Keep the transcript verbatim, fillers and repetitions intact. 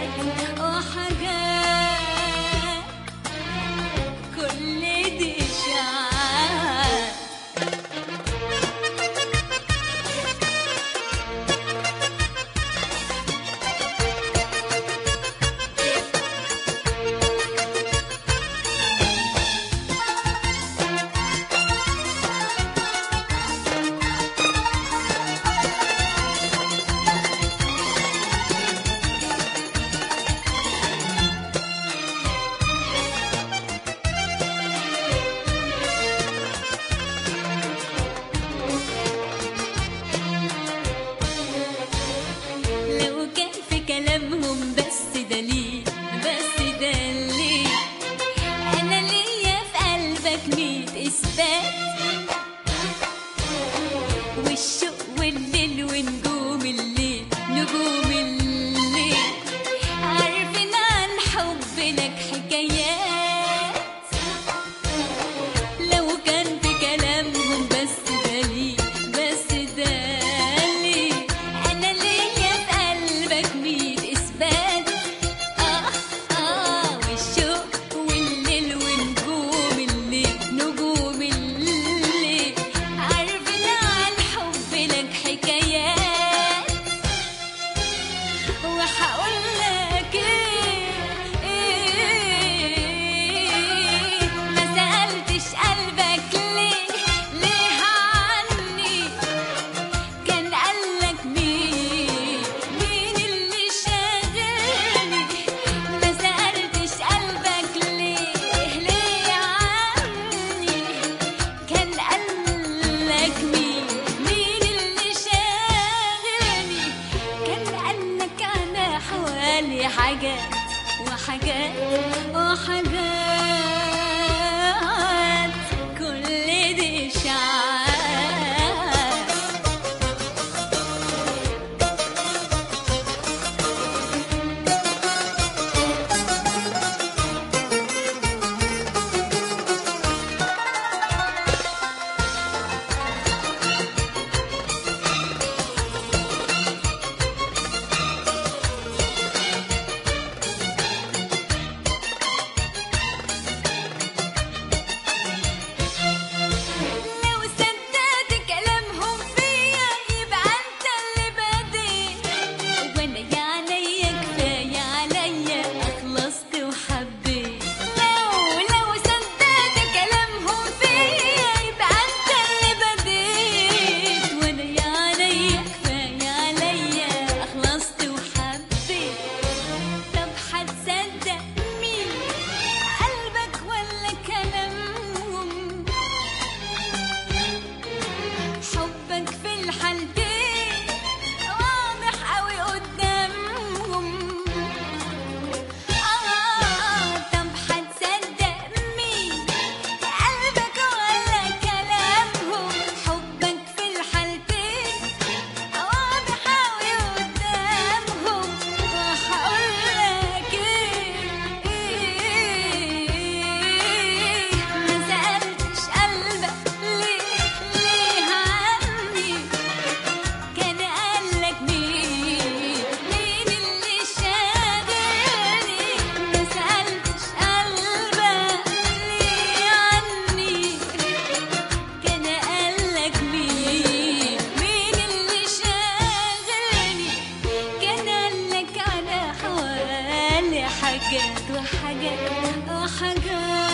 وحاجات وحاجات كل دي إشاعات. كلامهم بس دليل بس دليل أنا ليا في قلبك ميت إثبات، والشوق والليل ونجوم الليل نجوم الليل عارفين عن حبك حكايات. لو كان في كلامهم بس دليل بس دليل أنا ليا في قلبك ميت إثبات. آه آه والشوق والليل ونجوم الليل نجوم الليل عارفين عن حب لك حكايات. وهقول لك إيه إيه ما سألتش قلبك ليه ليه عني، كان قالك مين مين اللي شاغلني. ما سألتش قلبك ليه ليه عني، كان قالك مين مين اللي شاغلني. كان قالك أنا حوالي حاجات وحاجات وحاجات كل دي إشاعات. لو صدقت كلامهم فيا يبقى انت اللي بديت، وانا يا عليا كفايه عليا اخلصت وحبيت. لو لو صدقت كلامهم فيا يبقى انت اللي بديت، وانا يا عليا كفايه عليا اخلصت وحبيت. طب هتصدق مين قلبك ولا كلامهم؟ حبك في الحالتين واضح قوي قدامهم. آه طب هتصدق مين قلبك ولا كلامهم؟ حبك في الحالتين واضح قوي قدامهم. وهقولك إيه إيه ما سألتش قلبك ليه ليه عني، كان قالك مين مين اللي شاغلني. ما سألتش قلبك ليه عني، كان قالك مين مين اللي شاغلني. كان قالك على حوالي حاجات وحاجات وحاجات